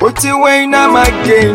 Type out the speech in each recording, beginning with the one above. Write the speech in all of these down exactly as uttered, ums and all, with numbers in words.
Put you in my game.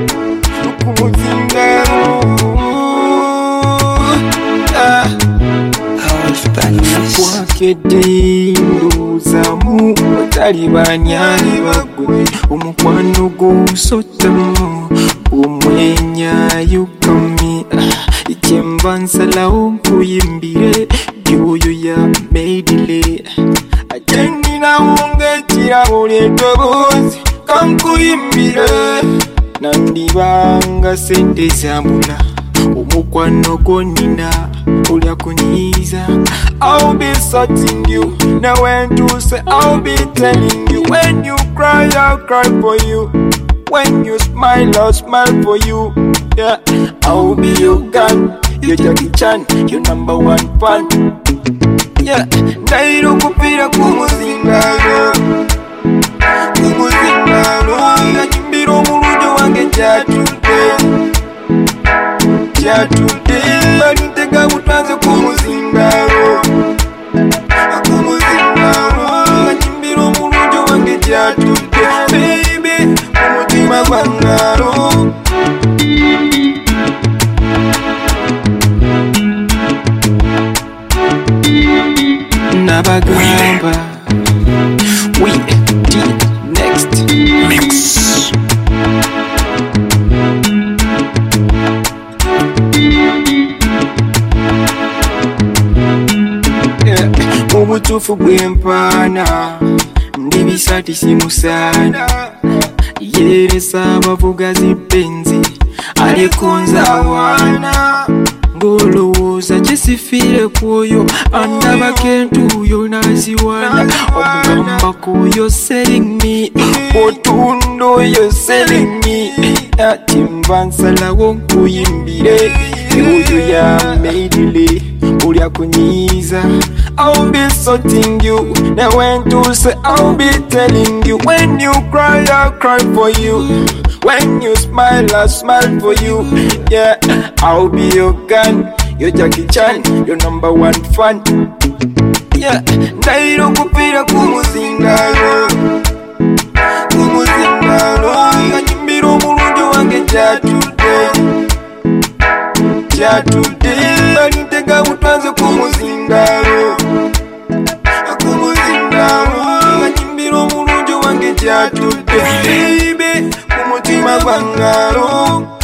Wakedindu zamu Talibanyani bagwe Umukwano gusotamu Umwenya yukami Ichemba nsalawo nkuyimbire Yuyu ya meidile Ajeni na ungetira ule dobozi Kankuyimbire Nandibanga sente zamula Umukwano gonina Ulya kunyiza I'll be sorting you Now when to say I'll be telling you When you cry I'll cry for you When you smile I'll smile for you Yeah, I'll be your gun Your Jackie Chan Your number one fan Yeah, Nairo kupira kumuzingaro Kumuzingaro Nachimbiro mulujo wange jatude Jatude Balutega utwanze kumuzingaro Kumuzingaro Nachimbiro mulujo wange jatude Baby, kumutima kwangaro Nabagamba We did next mix Ubutufu bw'empana ndibisati simusana yeresa abavuga zipenzi alikunza wana ngolowooza kyesifire kwoyo andaba kentuyo naziwana omugamba koyo selling me otundo yo selling me ati mba nsalawo nkuyimbire ewoyo ya meidile ulya kunyiza I'll be sorting you Now when to say I'll be telling you When you cry I'll cry for you When you smile I'll smile for you Yeah, I'll be your gun Your Jackie Chan Your number one fan Yeah, Nairo kupira kumuzingaro Kumuzingaro Nachimbiro mulunjo wange jatude Jatude Balutega utwanze kumuzingaro Kumuzingaro Nachimbiro mulunjo wange jatude Baby, kumutima kwangaro